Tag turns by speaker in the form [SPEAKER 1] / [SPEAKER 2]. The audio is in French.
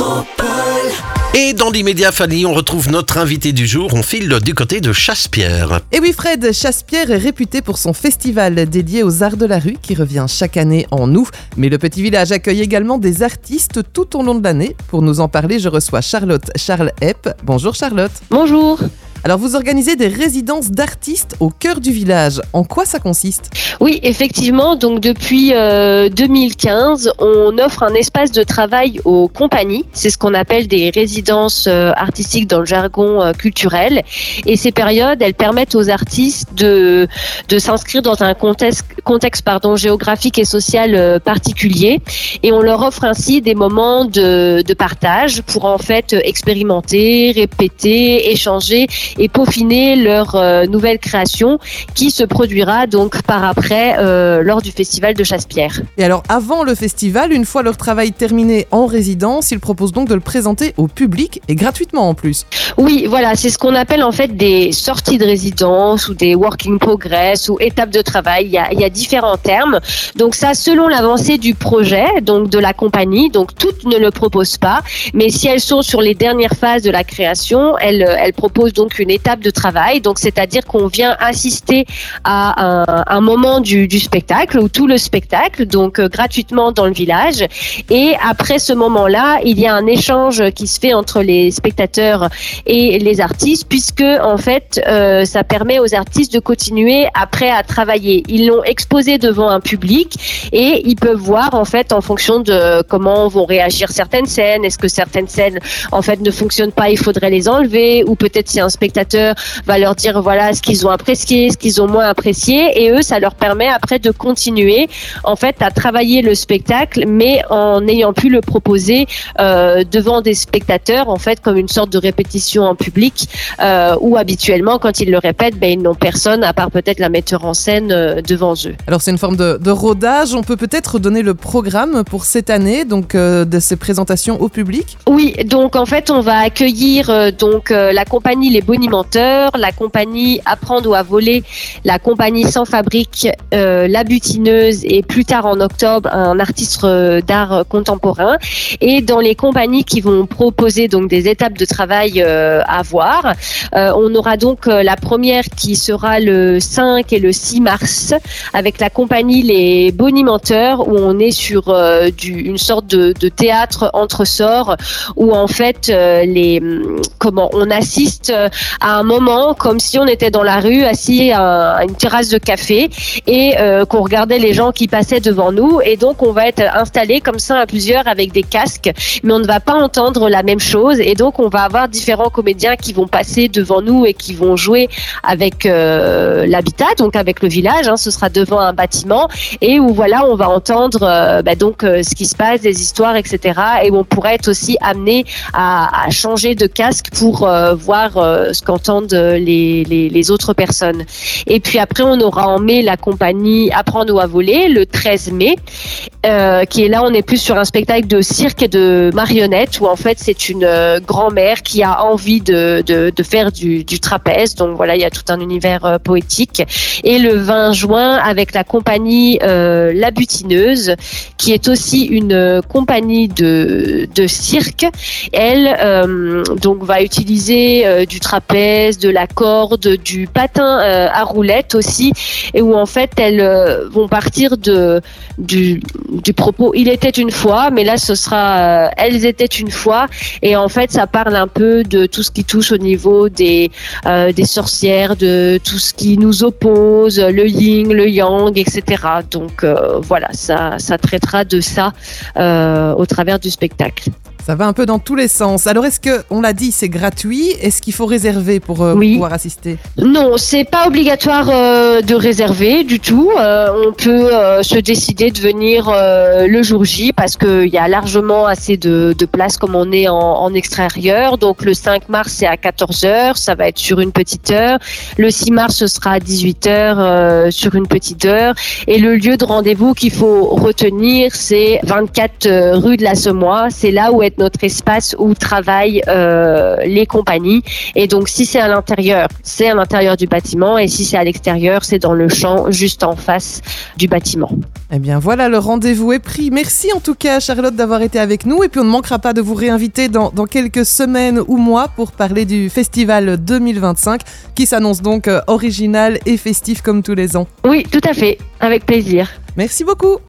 [SPEAKER 1] Et dans l'immédiat, Fanny, on retrouve notre invité du jour. On file du côté de Chassepierre.
[SPEAKER 2] Et oui, Fred, Chassepierre est réputé pour son festival dédié aux arts de la rue qui revient chaque année en août. Mais le petit village accueille également des artistes tout au long de l'année. Pour nous en parler, je reçois Charlotte Charles-Epp. Bonjour Charlotte.
[SPEAKER 3] Bonjour.
[SPEAKER 2] Alors vous organisez des résidences d'artistes au cœur du village. En quoi ça consiste ?
[SPEAKER 3] Oui, effectivement, donc depuis 2015, on offre un espace de travail aux compagnies. C'est ce qu'on appelle des résidences artistiques dans le jargon culturel. Et ces périodes, elles permettent aux artistes de s'inscrire dans un contexte géographique et social particulier. Et on leur offre ainsi des moments de partage pour en fait expérimenter, répéter, échanger et peaufiner leur nouvelle création qui se produira donc par après lors du festival de Chassepierre.
[SPEAKER 2] Et alors avant le festival, une fois leur travail terminé en résidence, ils proposent donc de le présenter au public et gratuitement en plus.
[SPEAKER 3] Oui, voilà, c'est ce qu'on appelle en fait des sorties de résidence ou des work in progress ou étapes de travail. Il y a différents termes. Donc ça, selon l'avancée du projet, donc de la compagnie, donc toutes ne le proposent pas, mais si elles sont sur les dernières phases de la création, elles proposent donc une étape de travail. Donc c'est-à-dire qu'on vient assister à un moment du spectacle ou tout le spectacle, donc gratuitement dans le village. Et après ce moment-là, il y a un échange qui se fait entre les spectateurs et les artistes, puisque en fait, ça permet aux artistes de continuer après à travailler. Ils l'ont exposé devant un public et ils peuvent voir en fait en fonction de comment vont réagir certaines scènes. Est-ce que certaines scènes en fait ne fonctionnent pas, il faudrait les enlever, ou peut-être si un spectateur va leur dire voilà ce qu'ils ont apprécié, ce qu'ils ont moins apprécié, et eux ça leur permet après de continuer en fait à travailler le spectacle, mais en ayant pu le proposer devant des spectateurs en fait comme une sorte de répétition en public où habituellement quand ils le répètent, ils n'ont personne à part peut-être la metteur en scène devant eux.
[SPEAKER 2] Alors c'est une forme de rodage. On peut peut-être donner le programme pour cette année donc de ces présentations au public.
[SPEAKER 3] Oui, donc en fait on va accueillir la compagnie Les Bonimenteurs, la compagnie Apprendre ou à voler, la compagnie Sans Fabrique, La Butineuse et plus tard en octobre un artiste d'art contemporain. Et dans les compagnies qui vont proposer donc des étapes de travail à voir, on aura donc la première qui sera le 5 et le 6 mars avec la compagnie Les Bonimenteurs, où on est sur une sorte de théâtre entre sorts où en fait on assiste à un moment comme si on était dans la rue assis à une terrasse de café et qu'on regardait les gens qui passaient devant nous, et donc on va être installé comme ça à plusieurs avec des casques, mais on ne va pas entendre la même chose, et donc on va avoir différents comédiens qui vont passer devant nous et qui vont jouer avec l'habitat, donc avec le village, ce sera devant un bâtiment, et où voilà on va entendre ce qui se passe, des histoires, etc. Et on pourrait être aussi amené à changer de casque pour voir ce qu'entendent les autres personnes. Et puis après on aura en mai la compagnie Apprendre ou à voler le 13 mai qui est là, on est plus sur un spectacle de cirque et de marionnettes où en fait c'est une grand-mère qui a envie de faire du trapèze, donc voilà il y a tout un univers poétique. Et le 20 juin avec la compagnie La Butineuse qui est aussi une compagnie de cirque. Elle donc va utiliser du trapèze, de la corde, du patin à roulettes aussi, et où en fait elles vont partir du propos il était une fois, mais là ce sera elles étaient une fois, et en fait ça parle un peu de tout ce qui touche au niveau des sorcières, de tout ce qui nous oppose, le yin, le yang, etc. Donc voilà, ça traitera de ça au travers du spectacle.
[SPEAKER 2] Ça va un peu dans tous les sens. Alors, est-ce que, on l'a dit, c'est gratuit ? Est-ce qu'il faut réserver pour pouvoir assister ?
[SPEAKER 3] Non, c'est pas obligatoire de réserver du tout. On peut se décider de venir le jour J parce qu'il y a largement assez de place comme on est en extérieur. Donc, le 5 mars, c'est à 14h. Ça va être sur une petite heure. Le 6 mars, ce sera à 18h sur une petite heure. Et le lieu de rendez-vous qu'il faut retenir, c'est 24 rue de la Semois. C'est là où est être notre espace où travaillent les compagnies. Et donc, si c'est à l'intérieur du bâtiment, et si c'est à l'extérieur, c'est dans le champ juste en face du bâtiment.
[SPEAKER 2] Eh bien voilà, le rendez-vous est pris. Merci en tout cas Charlotte d'avoir été avec nous, et puis on ne manquera pas de vous réinviter dans quelques semaines ou mois pour parler du festival 2025 qui s'annonce donc original et festif comme tous les ans.
[SPEAKER 3] Oui, tout à fait, avec plaisir.
[SPEAKER 2] Merci beaucoup.